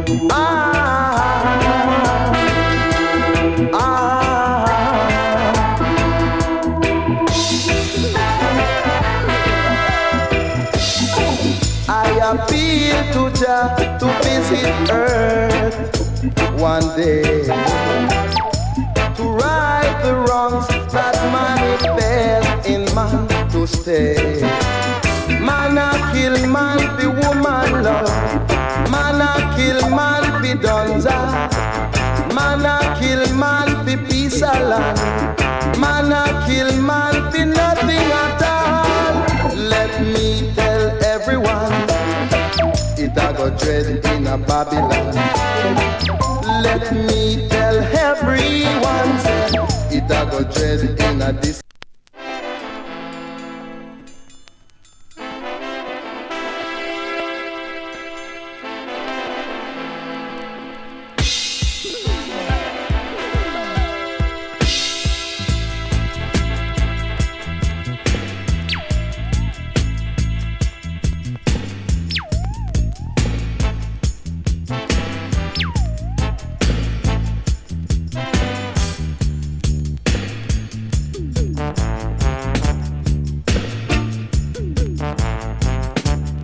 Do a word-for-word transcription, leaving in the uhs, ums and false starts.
appeal to Jah to visit earth one day, to right the wrongs that manifest in man to stay. Man a kill man fi woman love, man a kill man fi donza, man a kill man fi peace of land, man a kill man fi nothing at all. Let me tell everyone, it a go dread in a Babylon. Let me tell everyone, it a go dread in a this.